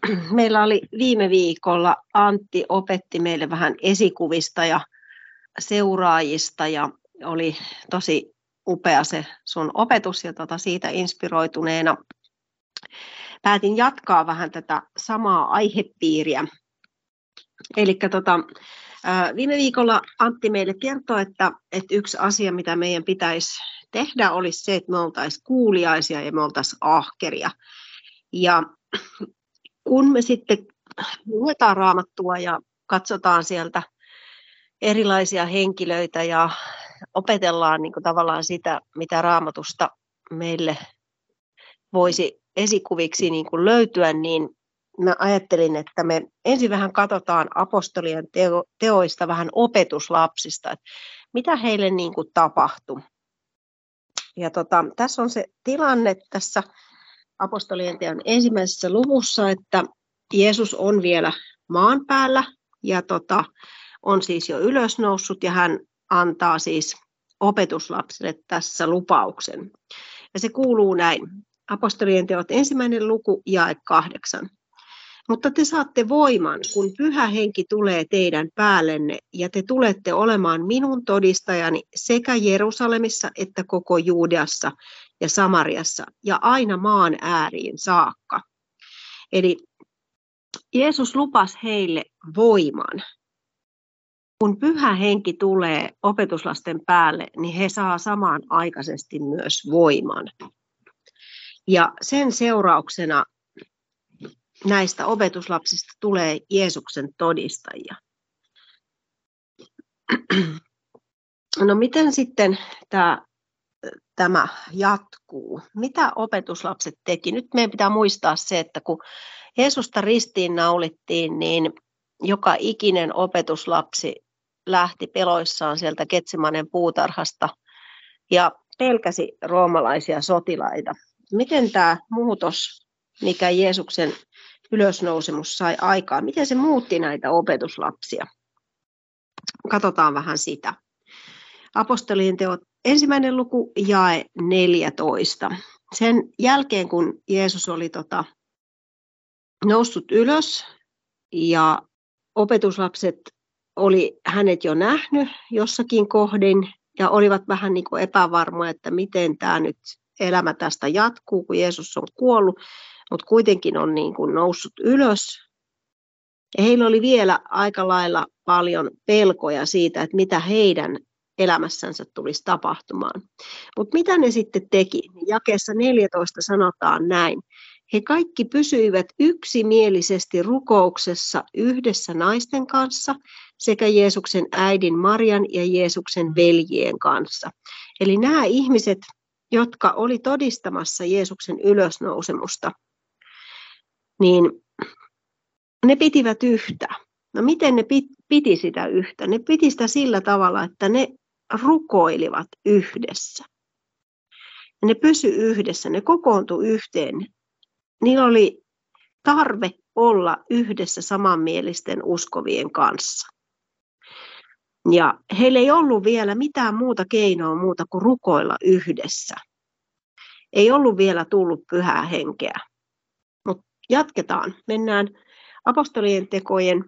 meillä oli viime viikolla, Antti opetti meille vähän esikuvista ja seuraajista ja oli tosi upea se sun opetus ja siitä inspiroituneena päätin jatkaa vähän tätä samaa aihepiiriä. Eli viime viikolla Antti meille kertoi, että yksi asia, mitä meidän pitäisi tehdä, olisi se, että me oltaisiin kuuliaisia ja me oltaisiin ahkeria. Ja kun me sitten luetaan Raamattua ja katsotaan sieltä erilaisia henkilöitä ja opetellaan niin kuin tavallaan sitä, mitä Raamatusta meille voisi esikuviksi niin kuin löytyä, niin mä ajattelin, että me ensin vähän katsotaan apostolien teoista vähän opetuslapsista, että mitä heille niin kuin tapahtui. Ja tässä on se tilanne tässä apostolien teon ensimmäisessä luvussa, että Jeesus on vielä maan päällä ja on siis jo ylösnoussut ja hän antaa siis opetuslapsille tässä lupauksen. Ja se kuuluu näin. Apostolien teot 1. luku jae 8. Mutta te saatte voiman, kun Pyhä Henki tulee teidän päällenne ja te tulette olemaan minun todistajani sekä Jerusalemissa että koko Juudeassa ja Samariassa ja aina maan ääriin saakka. Eli Jeesus lupasi heille voiman. Kun Pyhä Henki tulee opetuslasten päälle, niin he saa samanaikaisesti myös voiman. Ja sen seurauksena näistä opetuslapsista tulee Jeesuksen todistajia. No miten sitten tämä jatkuu? Mitä opetuslapset teki? Nyt meidän pitää muistaa se, että kun Jeesusta ristiin naulittiin, niin joka ikinen opetuslapsi lähti peloissaan sieltä Getsemanen puutarhasta ja pelkäsi roomalaisia sotilaita. Miten tämä muutos, mikä Jeesuksen ylösnousemus sai aikaan, miten se muutti näitä opetuslapsia? Katsotaan vähän sitä. Apostolien teot 1. luku jae 14. Sen jälkeen, kun Jeesus oli noussut ylös ja opetuslapset oli hänet jo nähnyt jossakin kohdin ja olivat vähän niin kuin epävarmoja, että miten tämä nyt elämä tästä jatkuu, kun Jeesus on kuollut, mutta kuitenkin on niin kuin noussut ylös. Ja heillä oli vielä aika lailla paljon pelkoja siitä, että mitä heidän elämässänsä tulisi tapahtumaan. Mutta mitä ne sitten teki? Jakeessa 14 sanotaan näin. He kaikki pysyivät yksimielisesti rukouksessa yhdessä naisten kanssa sekä Jeesuksen äidin Marian ja Jeesuksen veljien kanssa. Eli nämä ihmiset, jotka oli todistamassa Jeesuksen ylösnousemusta, niin ne pitivät yhtä. No miten ne piti sitä yhtä? Ne piti sitä sillä tavalla, että ne rukoilivat yhdessä. Ne pysy yhdessä, ne kokoontui yhteen. Niillä oli tarve olla yhdessä samanmielisten uskovien kanssa. Ja heillä ei ollut vielä mitään muuta keinoa muuta kuin rukoilla yhdessä. Ei ollut vielä tullut Pyhää Henkeä. Mutta jatketaan. Mennään apostolien tekojen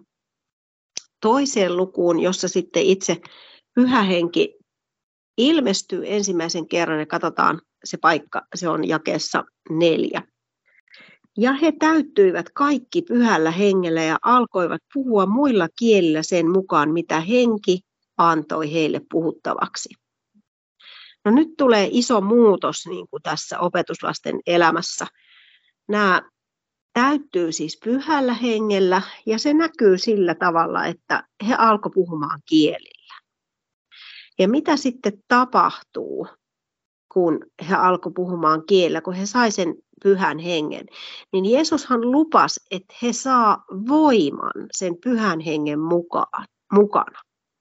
2. lukuun, jossa sitten itse Pyhä Henki ilmestyy ensimmäisen kerran ja katsotaan se paikka, se on jakeessa 4. Ja he täyttyivät kaikki Pyhällä Hengellä ja alkoivat puhua muilla kielillä sen mukaan, mitä Henki antoi heille puhuttavaksi. No nyt tulee iso muutos niin kuin tässä opetuslasten elämässä. Nämä täyttyy siis Pyhällä Hengellä ja se näkyy sillä tavalla, että he alkoivat puhumaan kielillä. Ja mitä sitten tapahtuu, kun he alkoivat puhumaan kielellä, kun he sai sen Pyhän Hengen, niin Jeesushan lupasi, että he saa voiman sen Pyhän Hengen mukana.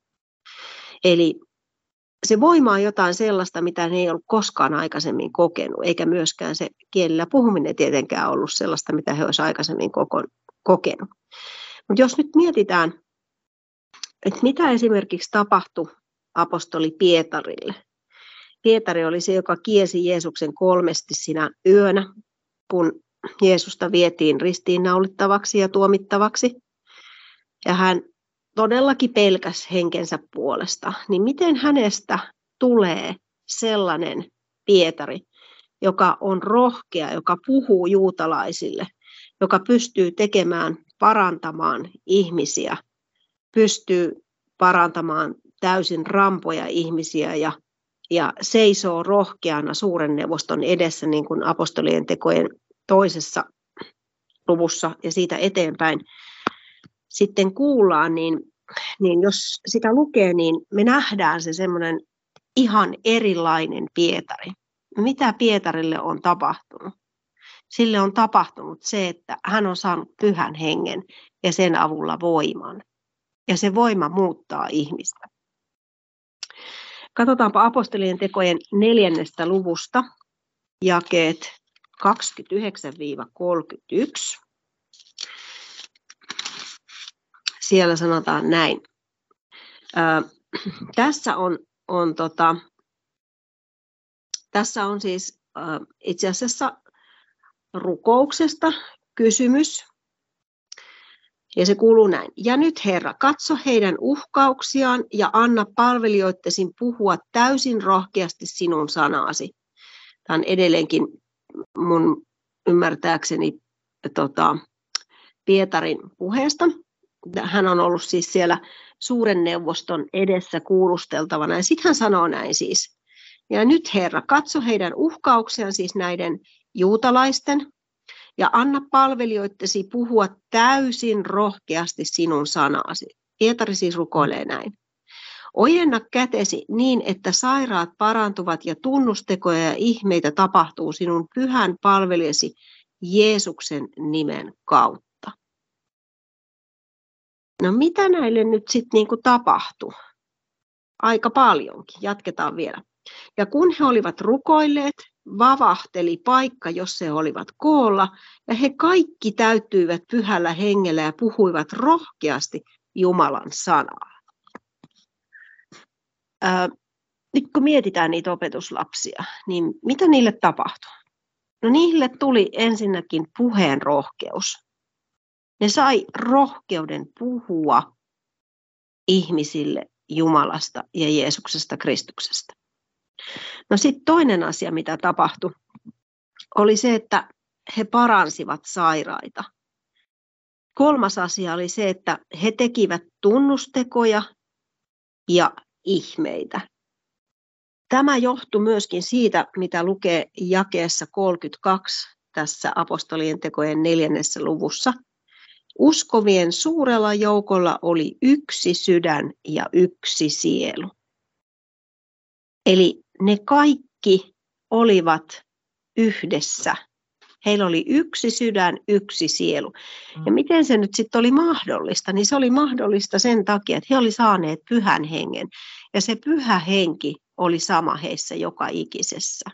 Eli se voima on jotain sellaista, mitä ne ei ollut koskaan aikaisemmin kokenut, eikä myöskään se kielellä puhuminen tietenkään ollut sellaista, mitä he olisivat aikaisemmin kokenut. Mutta jos nyt mietitään, että mitä esimerkiksi tapahtui apostoli Pietarille. Pietari oli se, joka kiesi Jeesuksen 3 sinä yönä, kun Jeesusta vietiin ristiinnaulittavaksi ja tuomittavaksi. Ja hän todellakin pelkäsi henkensä puolesta. Niin miten hänestä tulee sellainen Pietari, joka on rohkea, joka puhuu juutalaisille, joka pystyy parantamaan ihmisiä, pystyy parantamaan täysin rampoja ihmisiä ja seisoo rohkeana suuren neuvoston edessä, niin kuin apostolien tekojen 2. luvussa ja siitä eteenpäin sitten kuullaan, niin jos sitä lukee, niin me nähdään se semmoinen ihan erilainen Pietari. Mitä Pietarille on tapahtunut? Sille on tapahtunut se, että hän on saanut Pyhän Hengen ja sen avulla voiman. Ja se voima muuttaa ihmistä. Katsotaanpa apostolien tekojen 4. luvusta, jakeet 29-31. Siellä sanotaan näin. Tässä on siis itse asiassa rukouksesta kysymys. Ja se kuuluu näin. Ja nyt Herra, katso heidän uhkauksiaan ja anna palvelijoittesi puhua täysin rohkeasti sinun sanasi. Tämä on edelleenkin mun ymmärtääkseni Pietarin puheesta. Hän on ollut siis siellä suuren neuvoston edessä kuulusteltavana. Ja sitten hän sanoo näin siis. Ja nyt Herra, katso heidän uhkauksiaan, siis näiden juutalaisten, ja anna palvelijoittesi puhua täysin rohkeasti sinun sanasi. Pietari siis rukoilee näin. Ojenna kätesi niin, että sairaat parantuvat ja tunnustekoja ja ihmeitä tapahtuu sinun pyhän palvelijasi Jeesuksen nimen kautta. No mitä näille nyt sitten niinku tapahtui? Aika paljonkin. Jatketaan vielä. Ja kun he olivat rukoilleet, vavahteli paikka, jossa he olivat koolla, ja he kaikki täyttyivät Pyhällä Hengellä ja puhuivat rohkeasti Jumalan sanaa. Nyt kun mietitään niitä opetuslapsia, niin mitä niille tapahtui? No niille tuli ensinnäkin puheen rohkeus. Ne sai rohkeuden puhua ihmisille Jumalasta ja Jeesuksesta Kristuksesta. No sitten toinen asia, mitä tapahtui, oli se, että he paransivat sairaita. Kolmas asia oli se, että he tekivät tunnustekoja ja ihmeitä. Tämä johtui myöskin siitä, mitä lukee jakeessa 32 tässä apostolien tekojen 4. luvussa. Uskovien suurella joukolla oli yksi sydän ja yksi sielu. Eli ne kaikki olivat yhdessä. Heillä oli yksi sydän, yksi sielu. Ja miten se nyt sitten oli mahdollista? Niin se oli mahdollista sen takia, että he olivat saaneet Pyhän Hengen. Ja se Pyhä Henki oli sama heissä joka ikisessä.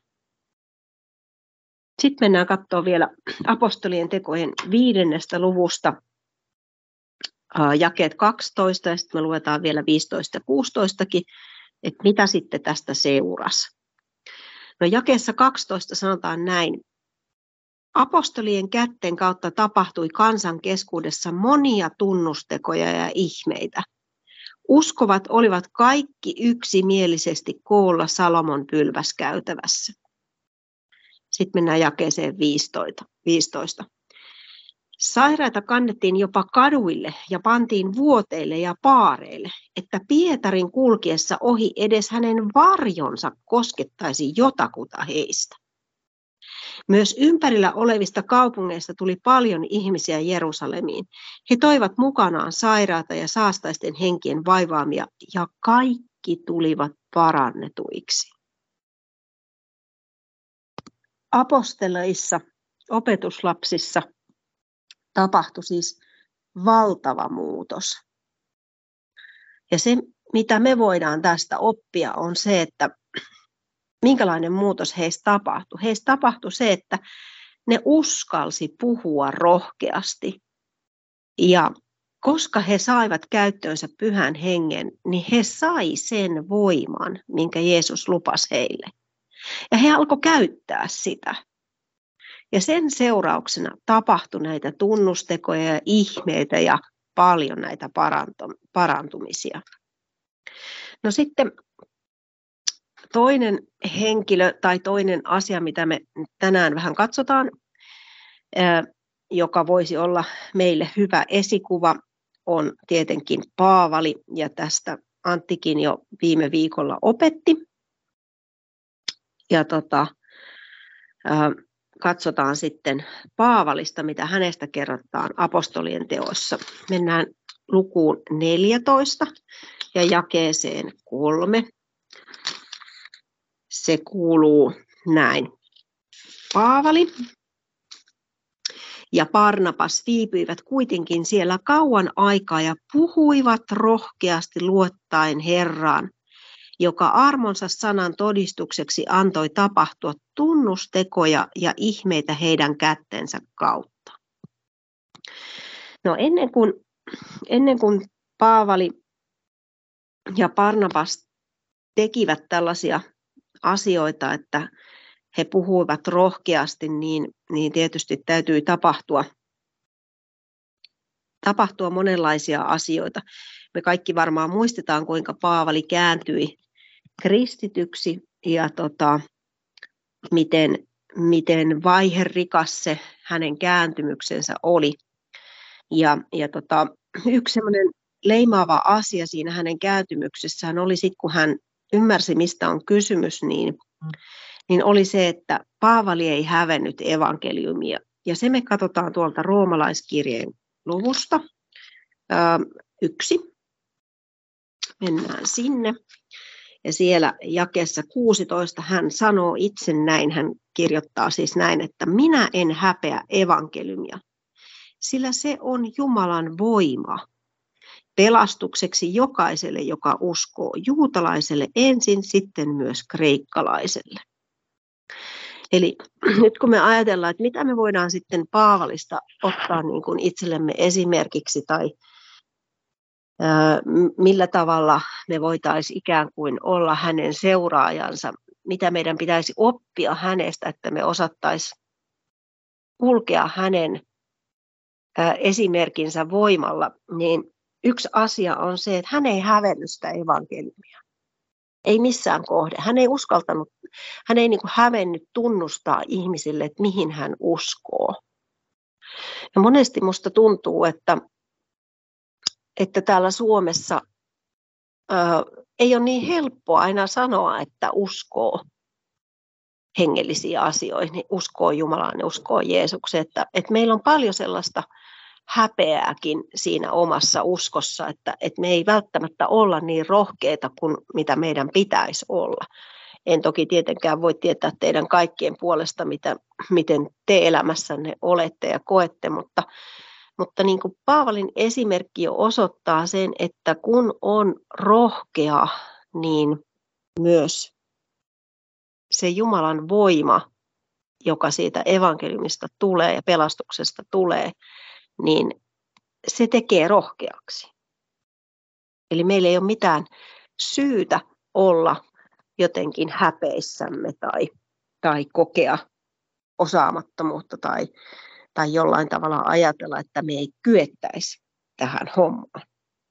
Sitten mennään katsomaan vielä apostolien tekojen 5. luvusta jakeet 12 ja sitten me luetaan vielä 15 ja 16kin, että mitä sitten tästä seurasi. No jakeessa 12 sanotaan näin. Apostolien kätten kautta tapahtui kansan keskuudessa monia tunnustekoja ja ihmeitä. Uskovat olivat kaikki yksimielisesti koolla Salomon pylväskäytävässä. Sitten mennään jakeeseen 15. Sairaita kannettiin jopa kaduille ja pantiin vuoteille ja paareille, että Pietarin kulkiessa ohi edes hänen varjonsa koskettaisi jotakuta heistä. Myös ympärillä olevista kaupungeista tuli paljon ihmisiä Jerusalemiin. He toivat mukanaan sairaata ja saastaisten henkien vaivaamia ja kaikki tulivat parannetuiksi. Apostoleissa, opetuslapsissa tapahtui siis valtava muutos. Ja se, mitä me voidaan tästä oppia, on se, että minkälainen muutos heistä tapahtui. Heistä tapahtui se, että ne uskalsi puhua rohkeasti. Ja koska he saivat käyttöönsä Pyhän Hengen, niin he sai sen voiman, minkä Jeesus lupasi heille. Ja he alkoi käyttää sitä. Ja sen seurauksena tapahtui näitä tunnustekoja ja ihmeitä ja paljon näitä parantumisia. No sitten toinen henkilö tai toinen asia, mitä me tänään vähän katsotaan, joka voisi olla meille hyvä esikuva, on tietenkin Paavali, ja tästä Anttikin jo viime viikolla opetti. Ja katsotaan sitten Paavalista, mitä hänestä kerrotaan apostolien teoissa. Mennään lukuun 14 ja jakeeseen 3. Se kuuluu näin. Paavali ja Barnabas viipyivät kuitenkin siellä kauan aikaa ja puhuivat rohkeasti luottaen Herraan, joka armonsa sanan todistukseksi antoi tapahtua tunnustekoja ja ihmeitä heidän kättensä kautta. No ennen kuin Paavali ja Barnabas tekivät tällaisia asioita, että he puhuivat rohkeasti, niin tietysti täytyi tapahtua monenlaisia asioita. Me kaikki varmaan muistetaan, kuinka Paavali kääntyi kristityksi ja miten vaiherikas se hänen kääntymyksensä oli. Ja yksi semmoinen leimaava asia siinä hänen kääntymyksessään oli sitten, kun hän ymmärsi, mistä on kysymys, niin oli se, että Paavali ei hävennyt evankeliumia. Ja se me katsotaan tuolta roomalaiskirjeen luvusta 1. Mennään sinne. Ja siellä jakeessa 16 hän sanoo itse näin, hän kirjoittaa siis näin, että minä en häpeä evankeliumia, sillä se on Jumalan voima pelastukseksi jokaiselle, joka uskoo, juutalaiselle ensin, sitten myös kreikkalaiselle. Eli nyt kun me ajatellaan, että mitä me voidaan sitten Paavalista ottaa niin kuin itsellemme esimerkiksi tai millä tavalla me voitaisiin ikään kuin olla hänen seuraajansa, mitä meidän pitäisi oppia hänestä, että me osattaisiin kulkea hänen esimerkinsä voimalla, niin yksi asia on se, että hän ei hävennyt sitä evankeliumia. Ei missään kohde. Hän ei uskaltanut, hän ei niin kuin hävennyt tunnustaa ihmisille, että mihin hän uskoo. Ja monesti musta tuntuu, että täällä Suomessa ei ole niin helppoa aina sanoa, että uskoo hengellisiä asioihin, niin uskoo Jumalaan ja uskoo Jeesukseen. Että meillä on paljon sellaista häpeääkin siinä omassa uskossa, että me ei välttämättä olla niin rohkeita kuin mitä meidän pitäisi olla. En toki tietenkään voi tietää teidän kaikkien puolesta, miten te elämässänne olette ja koette, mutta niin kuin Paavalin esimerkki jo osoittaa sen, että kun on rohkea, niin myös se Jumalan voima, joka siitä evankeliumista tulee ja pelastuksesta tulee, niin se tekee rohkeaksi. Eli meillä ei ole mitään syytä olla jotenkin häpeissämme tai kokea osaamattomuutta tai jollain tavalla ajatella, että me ei kyettäisi tähän hommaan.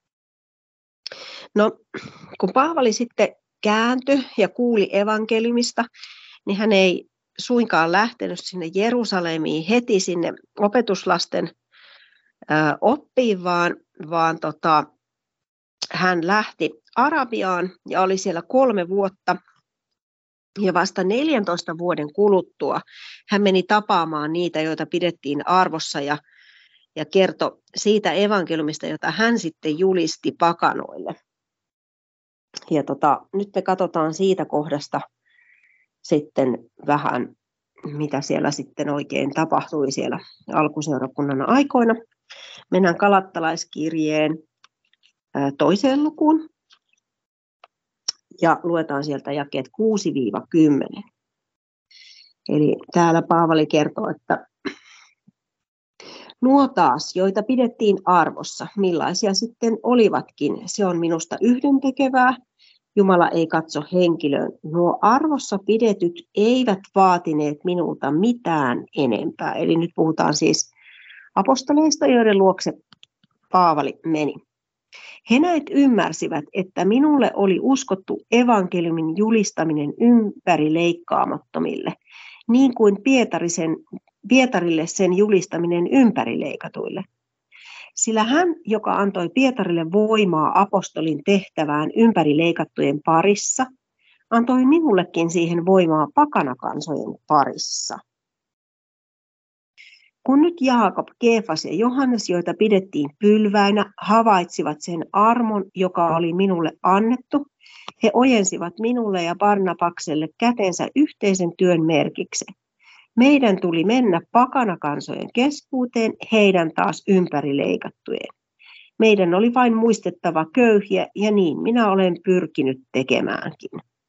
No, kun Paavali sitten kääntyi ja kuuli evankeliumista, niin hän ei suinkaan lähtenyt sinne Jerusalemiin heti sinne opetuslasten oppiin, vaan hän lähti Arabiaan ja oli siellä 3 vuotta. Ja vasta 14 vuoden kuluttua hän meni tapaamaan niitä, joita pidettiin arvossa ja kertoi siitä evankeliumista, jota hän sitten julisti pakanoille. Ja nyt me katsotaan siitä kohdasta sitten vähän, mitä siellä sitten oikein tapahtui siellä alkuseurakunnan aikoina. Mennään Galattalaiskirjeen 2. lukuun ja luetaan sieltä jakeet 6-10. Eli täällä Paavali kertoo, että nuo taas, joita pidettiin arvossa, millaisia sitten olivatkin, se on minusta yhdentekevää, Jumala ei katso henkilöön. Nuo arvossa pidetyt eivät vaatineet minulta mitään enempää. Eli nyt puhutaan siis apostoleista, joiden luokse Paavali meni. He näet ymmärsivät, että minulle oli uskottu evankeliumin julistaminen ympärileikkaamattomille, niin kuin Pietarille sen julistaminen ympärileikatuille. Sillä hän, joka antoi Pietarille voimaa apostolin tehtävään ympärileikattujen parissa, antoi minullekin siihen voimaa pakanakansojen parissa. Kun nyt Jaakob, Keefas ja Johannes, joita pidettiin pylväinä, havaitsivat sen armon, joka oli minulle annettu, he ojensivat minulle ja Barnabakselle kätensä yhteisen työn merkiksi. Meidän tuli mennä pakanakansojen keskuuteen, heidän taas ympärileikattujen. Meidän oli vain muistettava köyhiä, ja niin minä olen pyrkinyt tekemäänkin.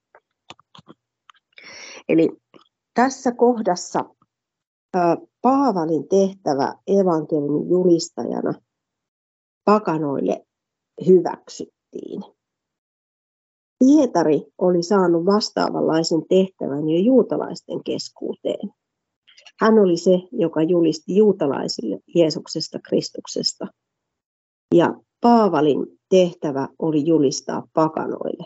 Eli tässä kohdassa Paavalin tehtävä evankeliumin julistajana pakanoille hyväksyttiin. Pietari oli saanut vastaavanlaisen tehtävän jo juutalaisten keskuuteen. Hän oli se, joka julisti juutalaisille Jeesuksesta Kristuksesta. Ja Paavalin tehtävä oli julistaa pakanoille.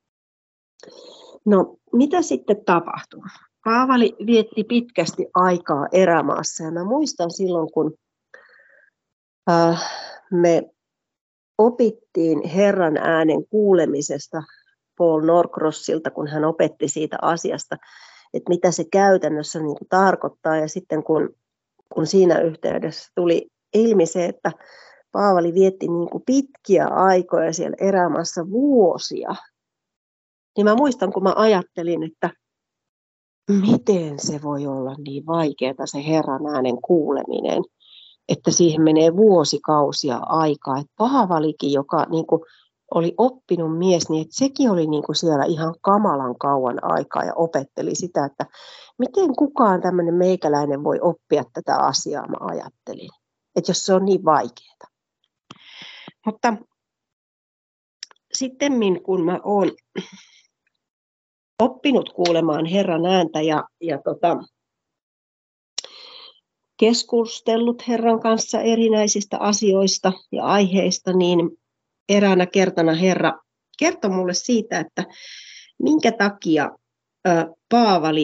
No, mitä sitten tapahtui? Paavali vietti pitkästi aikaa erämaassa. Ja mä muistan silloin, kun me opittiin Herran äänen kuulemisesta Paul Norcrossilta, kun hän opetti siitä asiasta, että mitä se käytännössä niin kuin tarkoittaa. Ja sitten kun siinä yhteydessä tuli ilmi se, että Paavali vietti niin kuin pitkiä aikoja siellä erämaassa, vuosia, niin mä muistan, kun mä ajattelin, että miten se voi olla niin vaikeaa se Herran äänen kuuleminen, että siihen menee vuosikausia aikaa. Että Paavalikin, joka niin kuin oli oppinut mies, niin että sekin oli niin kuin siellä ihan kamalan kauan aikaa ja opetteli sitä, että miten kukaan tämmöinen meikäläinen voi oppia tätä asiaa, mä ajattelin, että jos se on niin vaikeaa. Mutta sitten kun mä oon oppinut kuulemaan Herran ääntä ja keskustellut Herran kanssa erinäisistä asioista ja aiheista, niin eräänä kertana Herra kertoi mulle siitä, että minkä takia Paavali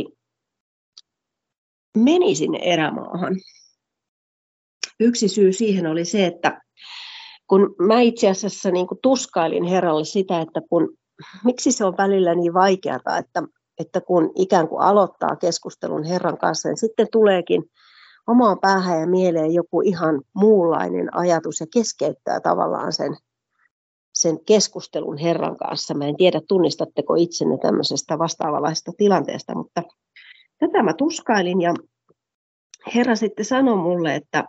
meni sinne erämaahan. Yksi syy siihen oli se, että kun mä itse asiassa niin kuin tuskailin Herralle sitä, että miksi se on välillä niin vaikeaa, että kun ikään kuin aloittaa keskustelun Herran kanssa, niin sitten tuleekin omaan päähän ja mieleen joku ihan muunlainen ajatus ja keskeyttää tavallaan sen keskustelun Herran kanssa. Mä en tiedä, tunnistatteko itsenne tämmöisestä vastaavanlaisesta tilanteesta, mutta tätä mä tuskailin ja Herra sitten sanoi mulle, että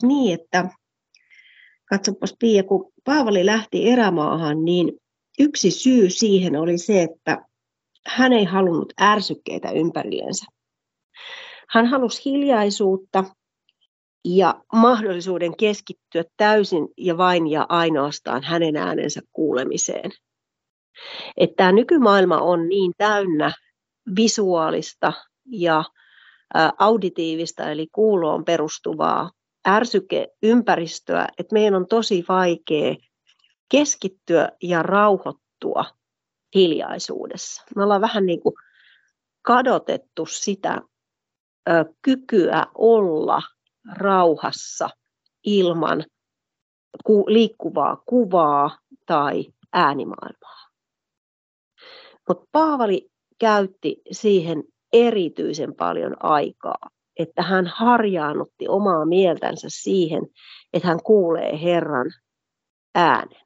katsopas Pia, kun Paavali lähti erämaahan, niin yksi syy siihen oli se, että hän ei halunnut ärsykkeitä ympärillensä. Hän halusi hiljaisuutta ja mahdollisuuden keskittyä täysin ja vain ja ainoastaan hänen äänensä kuulemiseen. Että tämä nykymaailma on niin täynnä visuaalista ja auditiivista eli kuuloon perustuvaa ärsykeympäristöä, että meidän on tosi vaikea keskittyä ja rauhoittua hiljaisuudessa. Me ollaan vähän niin kuin kadotettu sitä kykyä olla rauhassa ilman liikkuvaa kuvaa tai äänimaailmaa. Mutta Paavali käytti siihen erityisen paljon aikaa, että hän harjaannutti omaa mieltänsä siihen, että hän kuulee Herran äänen.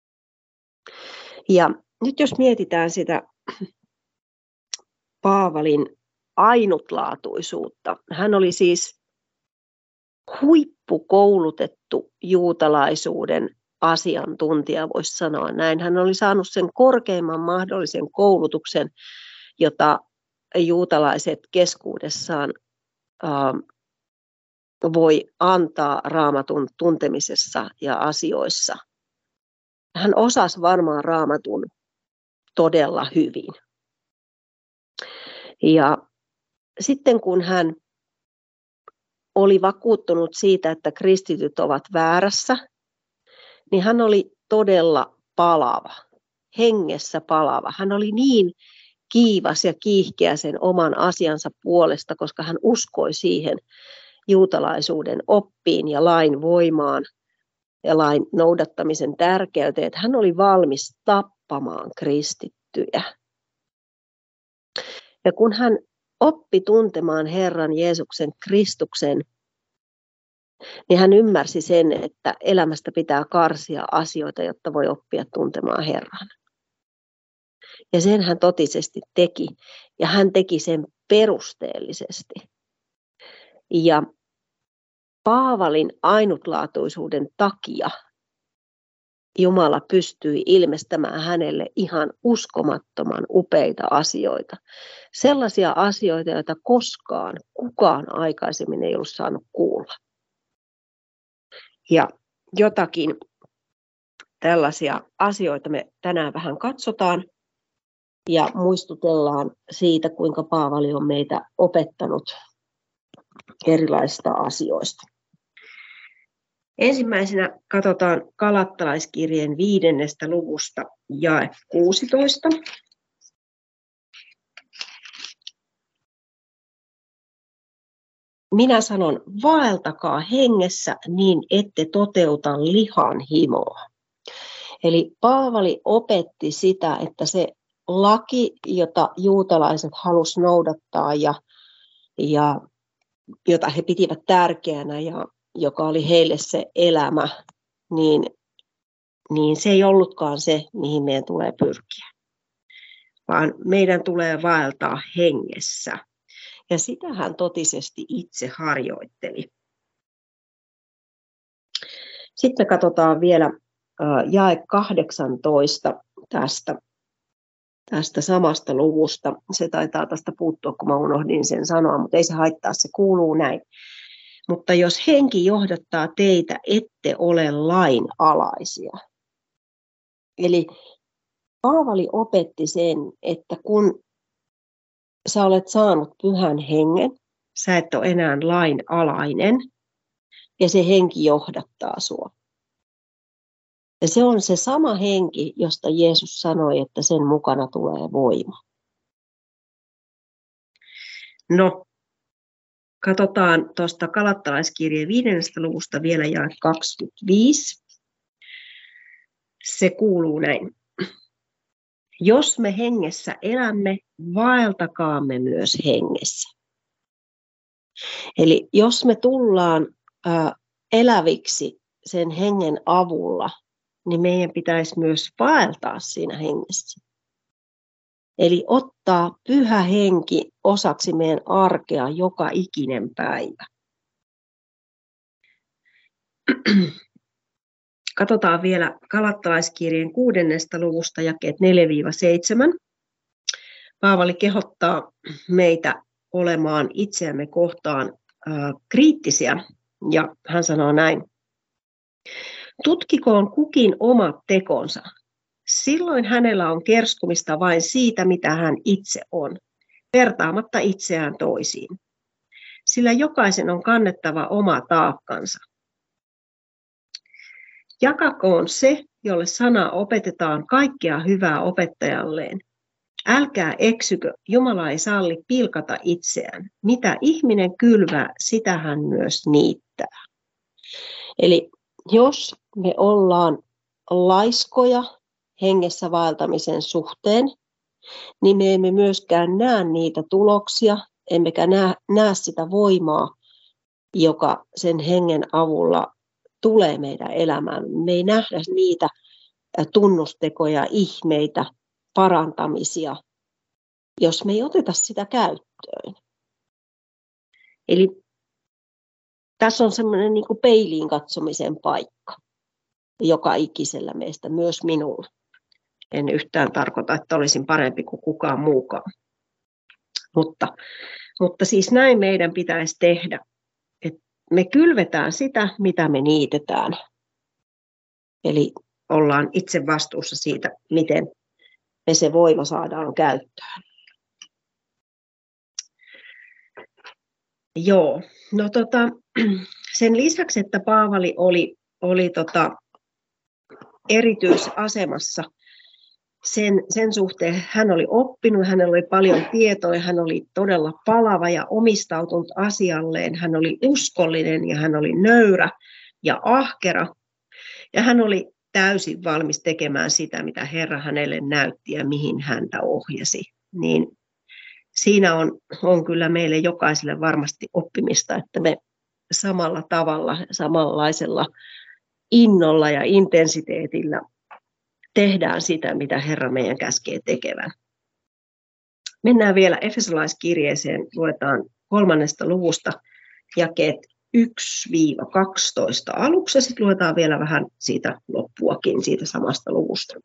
Ja nyt jos mietitään sitä Paavalin ainutlaatuisuutta, hän oli siis huippukoulutettu juutalaisuuden asiantuntija, voisi sanoa näin. Hän oli saanut sen korkeimman mahdollisen koulutuksen, jota juutalaiset keskuudessaan voi antaa Raamatun tuntemisessa ja asioissa. Hän osasi varmaan Raamatun todella hyvin. Ja sitten kun hän oli vakuuttunut siitä, että kristityt ovat väärässä, niin hän oli todella palava, hengessä palava. Hän oli niin kiivas ja kiihkeä sen oman asiansa puolesta, koska hän uskoi siihen juutalaisuuden oppiin ja lain voimaan ja lain noudattamisen tärkeyteen, että hän oli valmis tappamaan kristittyjä. Ja kun hän oppi tuntemaan Herran Jeesuksen Kristuksen, niin hän ymmärsi sen, että elämästä pitää karsia asioita, jotta voi oppia tuntemaan Herran. Ja sen hän totisesti teki, ja hän teki sen perusteellisesti. Ja Paavalin ainutlaatuisuuden takia Jumala pystyi ilmestämään hänelle ihan uskomattoman upeita asioita. Sellaisia asioita, joita koskaan kukaan aikaisemmin ei ollut saanut kuulla. Ja jotakin tällaisia asioita me tänään vähän katsotaan ja muistutellaan siitä, kuinka Paavali on meitä opettanut erilaisista asioista. Ensimmäisenä katsotaan Galattalaiskirjeen 5. luvusta jae 16. Minä sanon, vaeltakaa hengessä niin ette toteuta lihan himoa. Eli Paavali opetti sitä, että se laki, jota juutalaiset halusivat noudattaa ja jota he pitivät tärkeänä ja joka oli heille se elämä, niin se ei ollutkaan se, mihin meidän tulee pyrkiä. Vaan meidän tulee vaeltaa hengessä. Ja sitä hän totisesti itse harjoitteli. Sitten me katsotaan vielä jae 18 tästä samasta luvusta. Se taitaa tästä puuttua, kun mä unohdin sen sanoa, mutta ei se haittaa, se kuuluu näin. Mutta jos henki johdattaa teitä, ette ole lain alaisia. Eli Paavali opetti sen, että kun sä olet saanut pyhän hengen, sä et ole enää lain alainen, ja se henki johdattaa sua. Ja se on se sama henki, josta Jeesus sanoi, että sen mukana tulee voima. No, katsotaan tuosta Galattalaiskirjeen 5. luvusta vielä jae 25. Se kuuluu näin. Jos me hengessä elämme, vaeltakaamme myös hengessä. Eli jos me tullaan eläviksi sen hengen avulla, niin meidän pitäisi myös vaeltaa siinä hengessä. Eli ottaa pyhä henki osaksi meidän arkea joka ikinen päivä. Katsotaan vielä Galattalaiskirjeen 6. luvusta jakeet 4-7. Paavali kehottaa meitä olemaan itseämme kohtaan kriittisiä, ja hän sanoo näin. Tutkikoon kukin omat tekonsa. Silloin hänellä on kerskumista vain siitä, mitä hän itse on, vertaamatta itseään toisiin. Sillä jokaisen on kannettava oma taakkansa. Jakakoon se, jolle sana opetetaan kaikkea hyvää opettajalleen. Älkää eksykö, Jumala ei salli pilkata itseään. Mitä ihminen kylvää, sitä hän myös niittää. Eli jos me ollaan laiskoja hengessä vaeltamisen suhteen, niin me emme myöskään näe niitä tuloksia, emmekä näe sitä voimaa, joka sen hengen avulla tulee meidän elämään. Me ei nähdä niitä tunnustekoja, ihmeitä, parantamisia, jos me ei oteta sitä käyttöön. Eli tässä on semmoinen niin kuin peiliin katsomisen paikka joka ikisellä meistä, myös minulla. En yhtään tarkoita, että olisin parempi kuin kukaan muukaan. Mutta siis näin meidän pitäisi tehdä. Että me kylvetään sitä, mitä me niitetään. Eli ollaan itse vastuussa siitä, me se voima saadaan käyttöön. Joo, no sen lisäksi, että Paavali oli erityisasemassa sen suhteen, hän oli oppinut, hänellä oli paljon tietoa, hän oli todella palava ja omistautunut asialleen, hän oli uskollinen ja hän oli nöyrä ja ahkera, ja hän oli täysin valmis tekemään sitä, mitä Herra hänelle näytti ja mihin häntä ohjasi. Niin siinä on kyllä meille jokaiselle varmasti oppimista, että me samalla tavalla, samanlaisella innolla ja intensiteetillä tehdään sitä, mitä Herra meidän käskee tekevän. Mennään vielä Efesolaiskirjeeseen, luetaan 3. luvusta jakeet 1-12 aluksi, ja sitten luetaan vielä vähän siitä loppuakin, siitä samasta luvusta.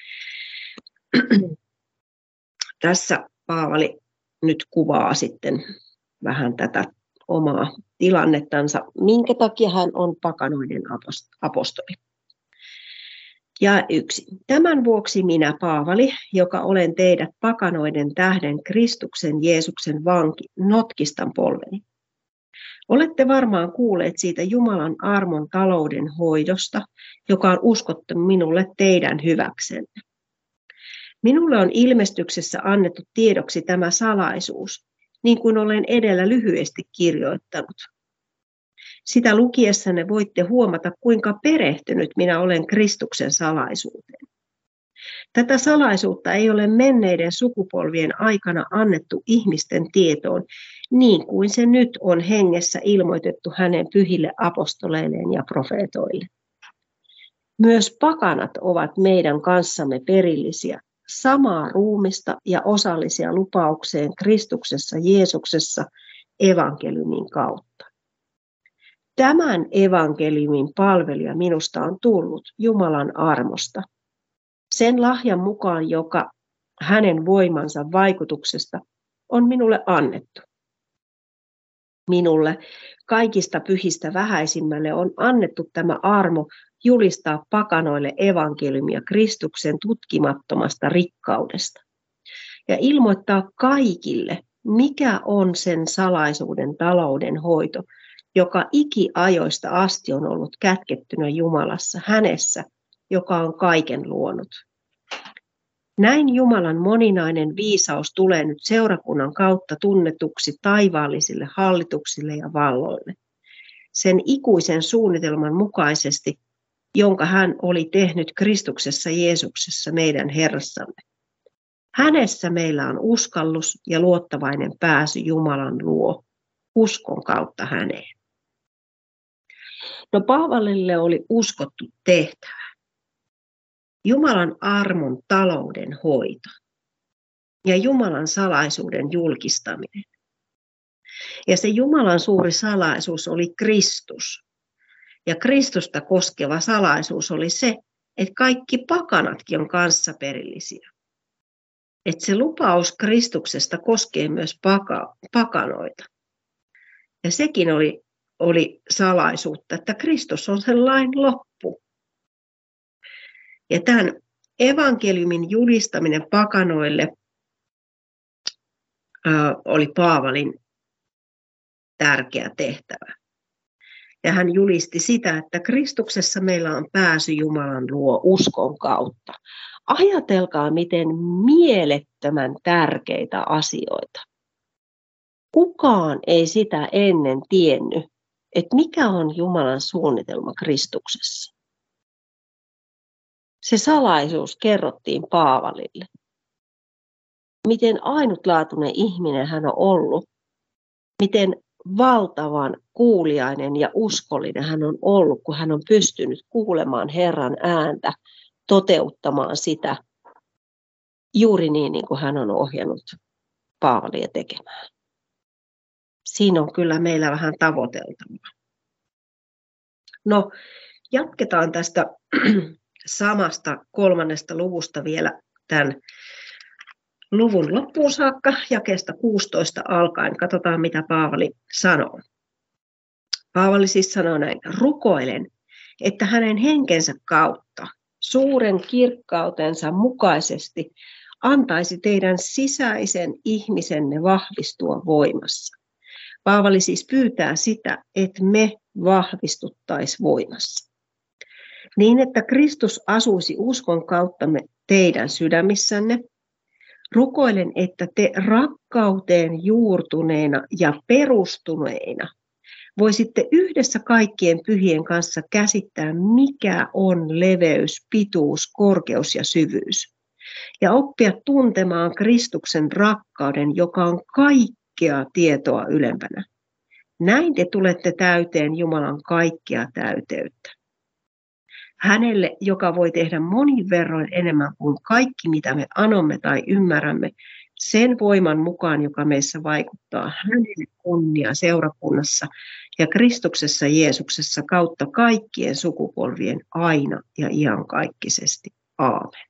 Tässä Paavali nyt kuvaa sitten vähän tätä omaa tilannettansa, minkä takia hän on pakanoiden apostoli. Ja 1. Tämän vuoksi minä, Paavali, joka olen teidät pakanoiden tähden Kristuksen Jeesuksen vanki, notkistan polveni. Olette varmaan kuulleet siitä Jumalan armon talouden hoidosta, joka on uskottu minulle teidän hyväksenne. Minulle on ilmestyksessä annettu tiedoksi tämä salaisuus, niin kuin olen edellä lyhyesti kirjoittanut. Sitä lukiessanne voitte huomata, kuinka perehtynyt minä olen Kristuksen salaisuuteen. Tätä salaisuutta ei ole menneiden sukupolvien aikana annettu ihmisten tietoon, niin kuin se nyt on hengessä ilmoitettu hänen pyhille apostoleilleen ja profeetoille. Myös pakanat ovat meidän kanssamme perillisiä, samaa ruumista ja osallisia lupaukseen Kristuksessa Jeesuksessa evankeliumin kautta. Tämän evankeliumin palvelija minusta on tullut Jumalan armosta, sen lahjan mukaan, joka hänen voimansa vaikutuksesta on minulle annettu. Minulle kaikista pyhistä vähäisimmälle on annettu tämä armo julistaa pakanoille evankeliumia Kristuksen tutkimattomasta rikkaudesta ja ilmoittaa kaikille, mikä on sen salaisuuden talouden hoito, joka ikiajoista asti on ollut kätkettynä Jumalassa, hänessä, joka on kaiken luonut. Näin Jumalan moninainen viisaus tulee nyt seurakunnan kautta tunnetuksi taivaallisille hallituksille ja valloille. Sen ikuisen suunnitelman mukaisesti, jonka hän oli tehnyt Kristuksessa Jeesuksessa meidän Herrassamme. Hänessä meillä on uskallus ja luottavainen pääsy Jumalan luo, uskon kautta häneen. No Paavalille oli uskottu tehtävä. Jumalan armon talouden hoito ja Jumalan salaisuuden julkistaminen. Ja se Jumalan suuri salaisuus oli Kristus. Ja Kristusta koskeva salaisuus oli se, että kaikki pakanatkin on kanssaperillisiä. Että se lupaus Kristuksesta koskee myös pakanoita. Ja sekin oli salaisuutta, että Kristus on sen lain loppu. Ja tämän evankeliumin julistaminen pakanoille oli Paavalin tärkeä tehtävä. Ja hän julisti sitä, että Kristuksessa meillä on pääsy Jumalan luo uskon kautta. Ajatelkaa, miten mielettömän tärkeitä asioita. Kukaan ei sitä ennen tiennyt, että mikä on Jumalan suunnitelma Kristuksessa. Se salaisuus kerrottiin Paavalille. Miten ainutlaatuinen ihminen hän on ollut, miten valtavan kuuliainen ja uskollinen hän on ollut, kun hän on pystynyt kuulemaan Herran ääntä, toteuttamaan sitä juuri niin kuin hän on ohjannut Paavalia tekemään. Siinä on kyllä meillä vähän tavoiteltavaa. No, jatketaan tästä samasta 3. luvusta vielä tämän luvun loppuun saakka, jakeesta 16 alkaen. Katsotaan, mitä Paavali sanoo. Paavali siis sanoo näin: rukoilen, että hänen henkensä kautta, suuren kirkkautensa mukaisesti, antaisi teidän sisäisen ihmisenne vahvistua voimassa. Paavali siis pyytää sitä, että me vahvistuttaisiin voimassa. Niin, että Kristus asuisi uskon kauttamme teidän sydämissänne. Rukoilen, että te rakkauteen juurtuneina ja perustuneina voisitte yhdessä kaikkien pyhien kanssa käsittää, mikä on leveys, pituus, korkeus ja syvyys. Ja oppia tuntemaan Kristuksen rakkauden, joka on kaikkea tietoa ylempänä. Näin te tulette täyteen Jumalan kaikkea täyteyttä. Hänelle, joka voi tehdä monin verroin enemmän kuin kaikki, mitä me anomme tai ymmärrämme, sen voiman mukaan, joka meissä vaikuttaa, hänelle kunnia seurakunnassa ja Kristuksessa Jeesuksessa kautta kaikkien sukupolvien aina ja iankaikkisesti. Aamen.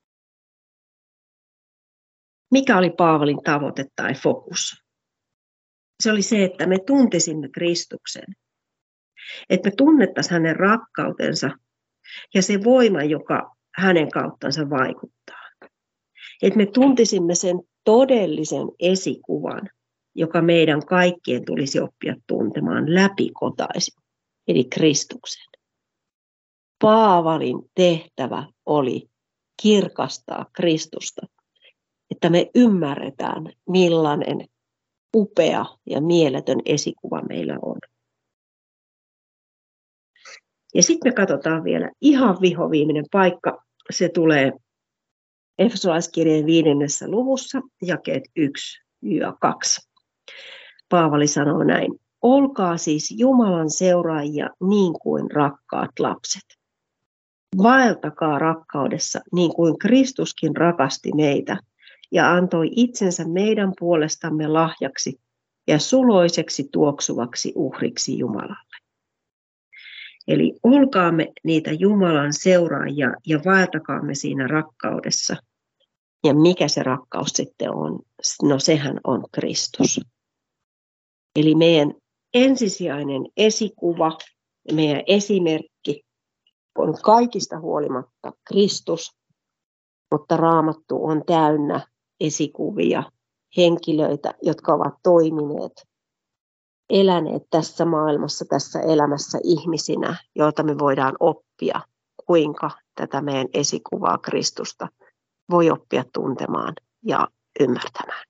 Mikä oli Paavalin tavoite tai fokus? Se oli se, että me tuntisimme Kristuksen, että me tunnettaisiin hänen rakkautensa ja se voima, joka hänen kauttansa vaikuttaa. Että me tuntisimme sen todellisen esikuvan, joka meidän kaikkien tulisi oppia tuntemaan läpikotaisin, eli Kristuksen. Paavalin tehtävä oli kirkastaa Kristusta, että me ymmärretään, millainen upea ja mieletön esikuva meillä on. Ja sitten me katsotaan vielä ihan vihoviimeinen paikka. Se tulee Efesolaiskirjeen 5. luvussa, jakeet 1-2. Paavali sanoo näin. Olkaa siis Jumalan seuraajia niin kuin rakkaat lapset. Vaeltakaa rakkaudessa niin kuin Kristuskin rakasti meitä ja antoi itsensä meidän puolestamme lahjaksi ja suloiseksi tuoksuvaksi uhriksi Jumalalle. Eli olkaamme niitä Jumalan seuraajia ja vaeltakaamme siinä rakkaudessa. Ja mikä se rakkaus sitten on? No sehän on Kristus. Eli meidän ensisijainen esikuva, meidän esimerkki on kaikista huolimatta Kristus, mutta Raamattu on täynnä esikuvia, henkilöitä, jotka ovat toimineet, eläneet tässä maailmassa, tässä elämässä ihmisinä, joilta me voidaan oppia, kuinka tätä meidän esikuvaa Kristusta voi oppia tuntemaan ja ymmärtämään.